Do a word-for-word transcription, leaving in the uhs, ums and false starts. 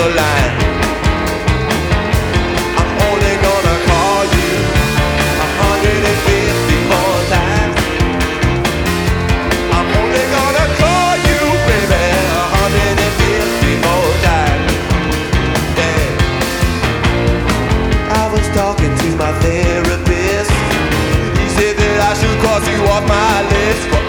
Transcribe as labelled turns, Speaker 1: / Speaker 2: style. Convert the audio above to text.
Speaker 1: the line. I'm only gonna call you one hundred fifty more times. I'm only gonna call you, baby, one hundred fifty more times. Yeah. I was talking to my therapist. He said that I should cross you off my list.